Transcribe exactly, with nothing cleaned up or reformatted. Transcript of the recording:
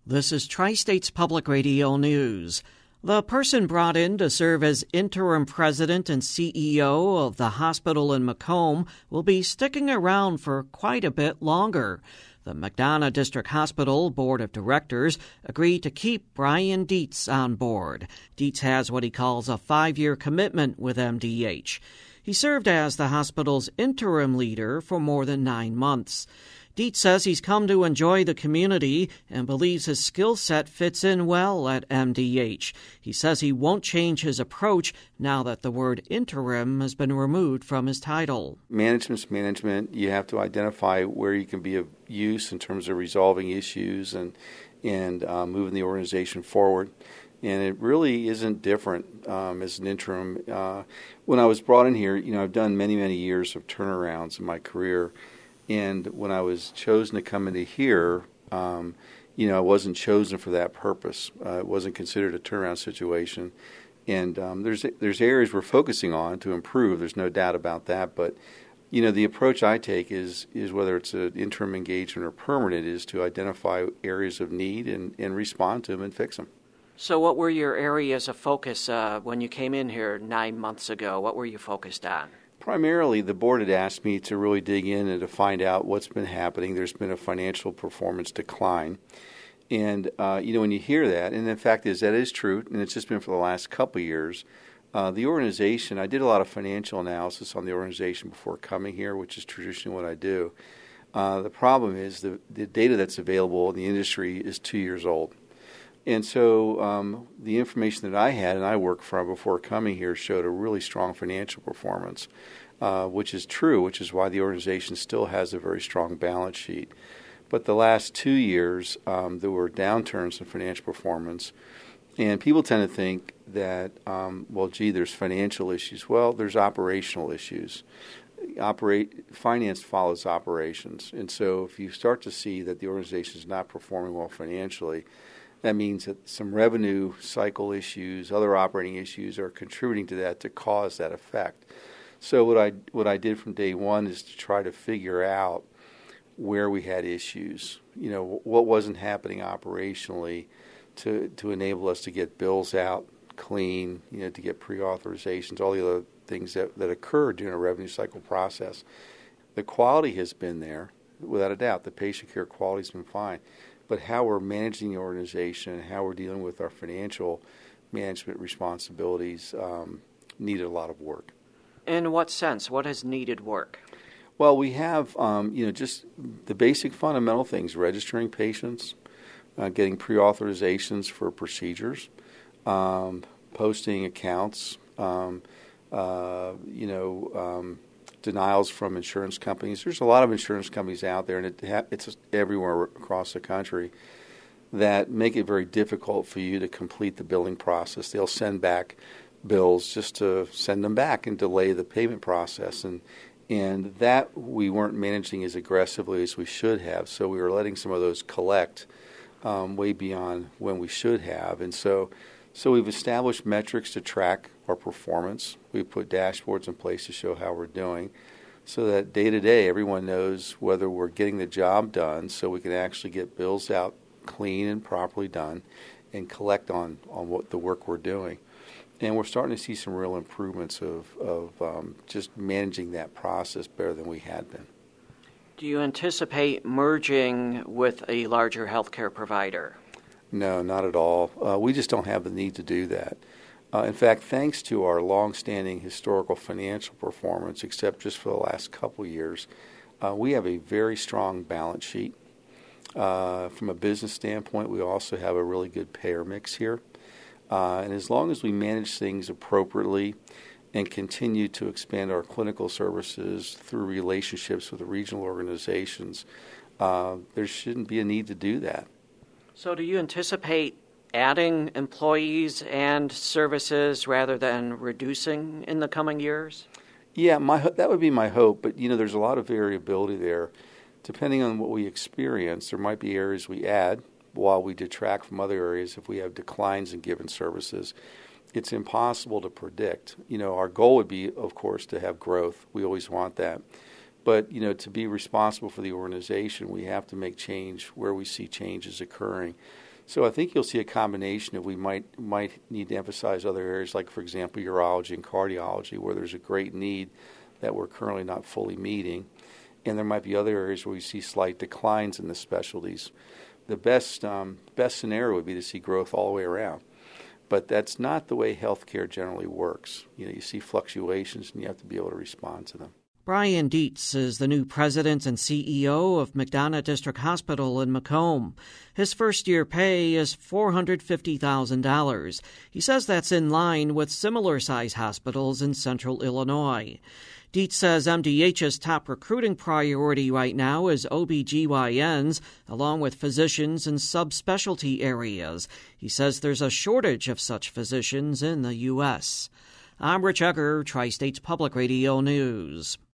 This is Tri-States Public Radio News. The person brought in to serve as interim president and C E O of the hospital in Macomb will be sticking around for quite a bit longer. The McDonough District Hospital Board of Directors agreed to keep Brian Dietz on board. Dietz has what he calls a five-year commitment with M D H. He served as the hospital's interim leader for more than nine months. Dietz says he's come to enjoy the community and believes his skill set fits in well at M D H. He says he won't change his approach now that the word interim has been removed from his title. Management's management. You have to identify where you can be of use in terms of resolving issues and, and uh, moving the organization forward. And it really isn't different um, as an interim. Uh, when I was brought in here, you know, I've done many, many years of turnarounds in my career. And when I was chosen to come into here, um, you know, I wasn't chosen for that purpose. Uh, it wasn't considered a turnaround situation. And um, there's there's areas we're focusing on to improve. There's no doubt about that. But, you know, the approach I take is is whether it's an interim engagement or permanent is to identify areas of need and, and respond to them and fix them. So what were your areas of focus uh, when you came in here nine months ago? What were you focused on? Primarily, the board had asked me to really dig in and to find out what's been happening. There's been a financial performance decline. And, uh, you know, when you hear that, and the fact is that is true, and it's just been for the last couple of years, uh, the organization, I did a lot of financial analysis on the organization before coming here, which is traditionally what I do. Uh, the problem is the, the data that's available in the industry is two years old. And so um, the information that I had and I worked from before coming here showed a really strong financial performance, uh, which is true, which is why the organization still has a very strong balance sheet. But the last two years, um, there were downturns in financial performance, and people tend to think that, um, well, gee, there's financial issues. Well, there's operational issues. Operate finance follows operations, and so if you start to see that the organization is not performing well financially, that means that some revenue cycle issues, other operating issues are contributing to that to cause that effect. So what I what I did from day one is to try to figure out where we had issues. You know, what wasn't happening operationally to to enable us to get bills out clean, you know, to get pre-authorizations, all the other things that, that occur during a revenue cycle process. The quality has been there, without a doubt. The patient care quality has been fine. But how we're managing the organization and how we're dealing with our financial management responsibilities um, needed a lot of work. In what sense? What has needed work? Well, we have, um, you know, just the basic fundamental things, registering patients, uh, getting pre-authorizations for procedures, um, posting accounts, um, uh, you know, um, denials from insurance companies. There's a lot of insurance companies out there, and it ha- it's everywhere across the country, that make it very difficult for you to complete the billing process. They'll send back bills just to send them back and delay the payment process. And and that we weren't managing as aggressively as we should have. So we were letting some of those collect um, way beyond when we should have. And so So we've established metrics to track our performance. We've put dashboards in place to show how we're doing so that day to day everyone knows whether we're getting the job done so we can actually get bills out clean and properly done and collect on, on what the work we're doing. And we're starting to see some real improvements of, of um, just managing that process better than we had been. Do you anticipate merging with a larger healthcare provider? No, not at all. Uh, we just don't have the need to do that. Uh, in fact, thanks to our long-standing historical financial performance, except just for the last couple of years, uh, we have a very strong balance sheet. Uh, from a business standpoint, we also have a really good payer mix here. Uh, and as long as we manage things appropriately and continue to expand our clinical services through relationships with the regional organizations, uh, there shouldn't be a need to do that. So do you anticipate adding employees and services rather than reducing in the coming years? Yeah, my that would be my hope. But, you know, there's a lot of variability there. Depending on what we experience, there might be areas we add while we detract from other areas if we have declines in given services. It's impossible to predict. You know, our goal would be, of course, to have growth. We always want that. But, you know, to be responsible for the organization, we have to make change where we see changes occurring. So I think you'll see a combination of we might might need to emphasize other areas like, for example, urology and cardiology, where there's a great need that we're currently not fully meeting. And there might be other areas where we see slight declines in the specialties. The best um, best scenario would be to see growth all the way around. But that's not the way healthcare generally works. You know, you see fluctuations and you have to be able to respond to them. Brian Dietz is the new president and C E O of McDonough District Hospital in Macomb. His first-year pay is four hundred fifty thousand dollars. He says that's in line with similar-sized hospitals in central Illinois. Dietz says M D H's top recruiting priority right now is O B G Y Ns, along with physicians in subspecialty areas. He says there's a shortage of such physicians in the U S I'm Rich Egger, Tri-States Public Radio News.